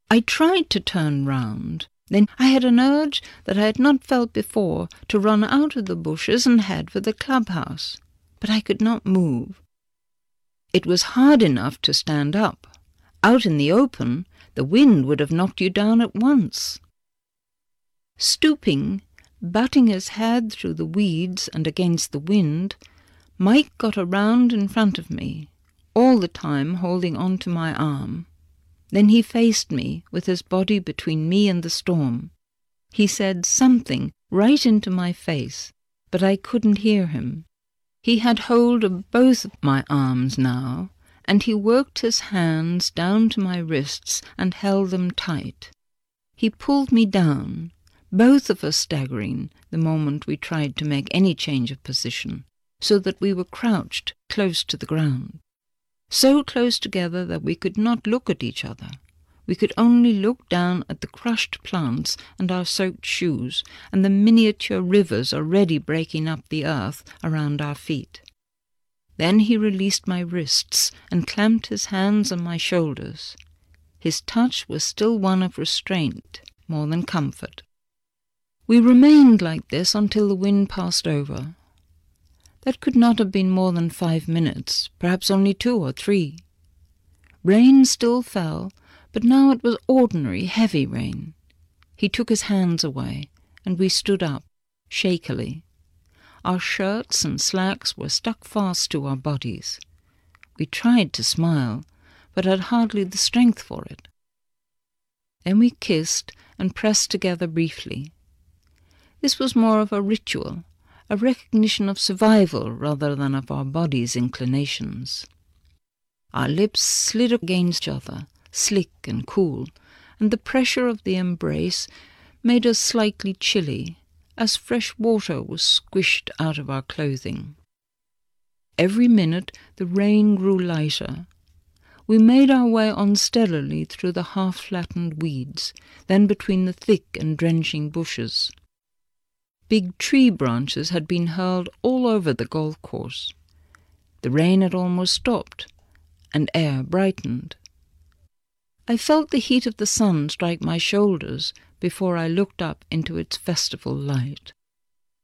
I tried to turn round. Then I had an urge that I had not felt before to run out of the bushes and head for the clubhouse, but I could not move. It was hard enough to stand up. Out in the open, the wind would have knocked you down at once. Stooping, butting his head through the weeds and against the wind, Mike got around in front of me, all the time holding on to my arm. Then he faced me, with his body between me and the storm. He said something right into my face, but I couldn't hear him. He had hold of both my arms now, and he worked his hands down to my wrists and held them tight. He pulled me down, both of us staggering the moment we tried to make any change of position, so that we were crouched close to the ground. So close together that we could not look at each other. We could only look down at the crushed plants and our soaked shoes and the miniature rivers already breaking up the earth around our feet. Then he released my wrists and clamped his hands on my shoulders. His touch was still one of restraint, more than comfort. We remained like this until the wind passed over. That could not have been more than 5 minutes, perhaps only 2 or 3. Rain still fell, but now it was ordinary, heavy rain. He took his hands away, and we stood up, shakily. Our shirts and slacks were stuck fast to our bodies. We tried to smile, but had hardly the strength for it. Then we kissed and pressed together briefly. This was more of a ritual, a recognition of survival rather than of our bodies' inclinations. Our lips slid against each other, slick and cool, and the pressure of the embrace made us slightly chilly, as fresh water was squished out of our clothing. Every minute the rain grew lighter. We made our way unsteadily through the half-flattened weeds, then between the thick and drenching bushes. Big tree branches had been hurled all over the golf course. The rain had almost stopped, and air brightened. I felt the heat of the sun strike my shoulders before I looked up into its festival light.